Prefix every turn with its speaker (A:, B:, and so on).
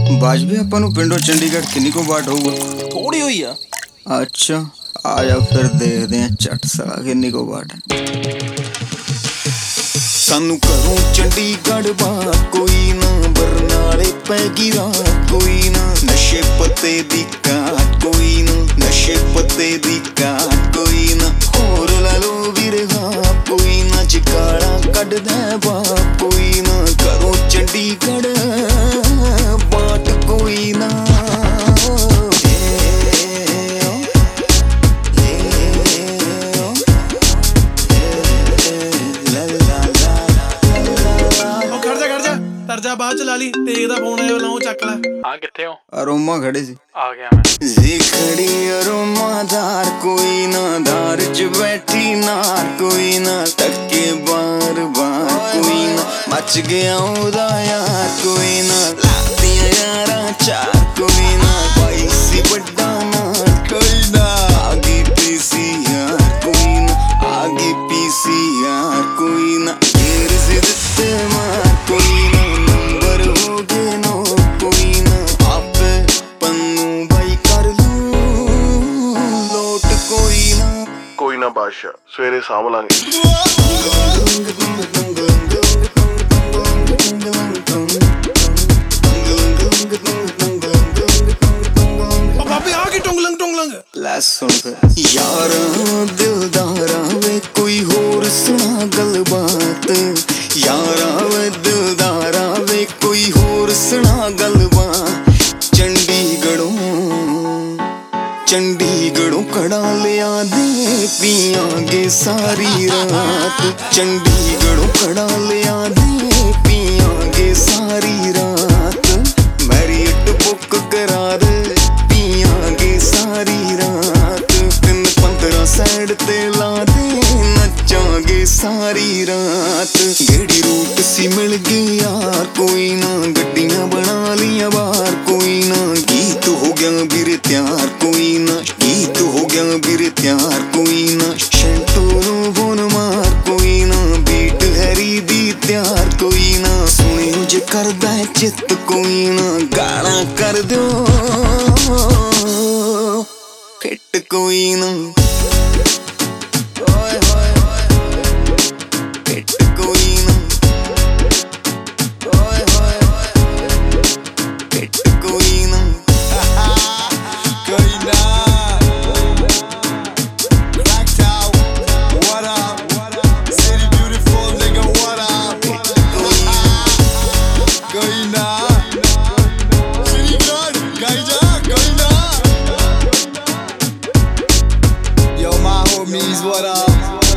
A: ਬਾਜਵੇ ਆਪਾਂ ਨੂੰ ਪਿੰਡੋਂ ਚੰਡੀਗੜ੍ਹ ਕਿੰਨੀ ਕੁ ਬਾਟ ਹੋਊਗਾ?
B: ਥੋੜੀ ਹੋਈ ਆ।
A: ਅੱਛਾ ਆ ਜਾ ਫਿਰ ਦੇਖਦੇ ਆ ਚੱਟ ਸਾਲਾ ਕਿੰਨੀ ਕੁ ਬਾਟ ਹੈ।
C: ਸਾਨੂੰ ਘਰੋਂ ਚੰਡੀਗੜ੍ਹ ਬਾਟ ਕੋਈ ਨਾ, ਬਰਨਾਲੇ ਪੈ ਗਈ ਰਾਤ ਕੋਈ ਨਾ, ਨਸ਼ੇ ਪੱਤੇ ਦੀ ਕਾਟ ਕੋਈ ਨਾ, ਨਸ਼ੇ ਪੱਤੇ ਦੀ ਕਾਟ ਕੋਈ ਨਾ, ਹੋਰ ਲੈ ਲੋ ਵੀਰੇ ਹਾਂ ਕੋਈ ਨਾ, ਚਕਾਲਾ ਕੱਢਦਾ ਬਾਪ ਕੋਈ ਨਾ, ਘਰੋਂ ਚੰਡੀਗੜ੍ਹ ਬਾਟ ਕੋਈ ਨਾ।
B: ਤਰਜਾ ਬਾਅਦ ਚ ਲਾ ਲਈ, ਤੇਗ ਦਾ ਫੋਨ ਆਇਆ ਲਾਉ ਚੱਕ ਲੈ। ਹਾਂ ਕਿੱਥੇ ਹੋ?
A: ਅਰੋਮਾ ਖੜੇ ਸੀ,
B: ਆ ਗਿਆ ਮੈਂ।
C: ਜੀ ਖੜੀ ਅਰੋਮਾ ਧਾਰ ਕੋਈ ਨਾ, ਧਾਰ ਚ ਬੈਠੀ ਨਾਰ ਕੋਈ ਨਾ, ਟੱਕੇ ਬਾਰ ਬਾਰ ਕੋਈ ਨਾ, ਮੱਚ ਗਿਆ ਉਹਦਾ ਯਾਰ ਕੋਈ ਨਾ, ਲਾਤੀਆਂ ਯਾਰਾਂ ਚਾਰ ਕੋਈ ਨਾ, ਭਾਈ ਸੀ ਵੱਡਾ ਨਾਰ ਕੋਈ ਨਾ, ਆ ਗਈ ਪੀਸੀ ਯਾਰ ਕੋਈ ਨਾ, ਆ ਗਈ ਪੀਸੀ ਯਾਰ ਕੋਈ ਨਾ, ਗੇਰ ਸੀ ਦਿੱਤੇ ਮਾਰ ਕੋਈ ਨਾ, ਨੰਬਰ ਹੋ ਗਏ ਨੋ ਕੋਈ ਨਾ, ਆਪੇ ਪੰਨੂ ਬਾਈ ਕਰ ਲੂ ਲੋਟ ਕੋਈ ਨਾ।
D: ਕੋਈ ਨਾ ਬਾਦਸ਼ਾਹ, ਸਵੇਰੇ ਸਾਂਭ ਲਾਂਗੇ।
B: ਬਾਬੇ ਆ ਕੀ ਟੁੰਗਲੰਗ ਟੁੰਗਲੰਗ?
A: ਲੈ ਸੁਣ ਫਿਰ।
C: ਯਾਰਾਂ ਦਿਲਦਾਰਾਂ ਵੇ ਕੋਈ ਹੋਰ ਸੁਣਾ ਗੱਲਬਾਤ, ਯਾਰਾਂ ਵੇ ਦਿਲਦਾਰਾਂ ਵੇ ਕੋਈ ਹੋਰ ਸੁਣਾ ਗੱਲਬਾਤ, ਚੰਡੀਗੜ੍ਹੋਂ ਕੜਾ ਲਿਆ ਦੇ ਪੀਆਂਗੇ ਸਾਰੀ ਰਾਤ, ਚੰਡੀਗੜ੍ਹੋਂ ਕੜਾ ਲਿਆ ਦੇ ਪੀਆਂਗੇ ਸਾਰੀ ਰਾਤ, ਮੈਰੀਅਟ ਬੁੱਕ ਕਰਾ ਦੇ ਪੀਆਂਗੇ ਸਾਰੀ ਰਾਤ, 3-15 ਸਾਈਡ ਤੇ ਲਾ ਦੇ ਨੱਚਾਂਗੇ ਸਾਰੀ ਰਾਤ, ਜਿਹੜੀ ਰੂਟ ਸੀ ਮਿਲ ਗਈ ਯਾਰ ਕੋਈ ਨਾ, ਗੱਡੀਆਂ ਬਣਾ ਲੀਆਂ ਬਾਹਰ ਕੋਈ ਨਾ, ਗੀਤ ਹੋ ਗਿਆ ਵੀਰੇ ਤਿਆਰ ਕੋਈ ਨਾ, ਗੀਤ ਹੋ ਗਿਆ ਵੀਰੇ ਤਿਆਰ ਕੋਈ ਨਾ, ਸ਼ੈਂਟੋ ਨੂੰ ਬੋਨ ਮਾਰ ਕੋਈ ਨਾ, ਬੀਟ ਹੈਰੀ ਦੀ ਤਿਆਰ ਕੋਈ ਨਾ, ਸੁਣਿਓ ਜੇ ਕਰਦਾ ਚਿੱਤ ਕੋਈ ਨਾ, ਗਾਣਾ ਕਰ ਦਿਓ ਫਿੱਟ ਕੋਈ ਨਾ।
E: Yo, my homies, what up?